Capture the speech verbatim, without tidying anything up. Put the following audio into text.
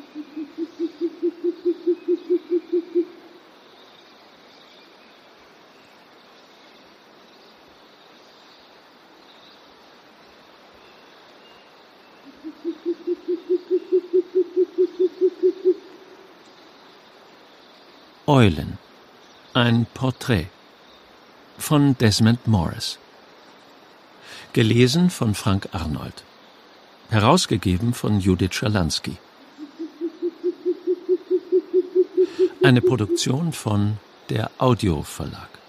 Eulen. Ein Porträt von Desmond Morris. Gelesen von Frank Arnold. Herausgegeben von Judith Schalansky. Eine Produktion von der Audio Verlag.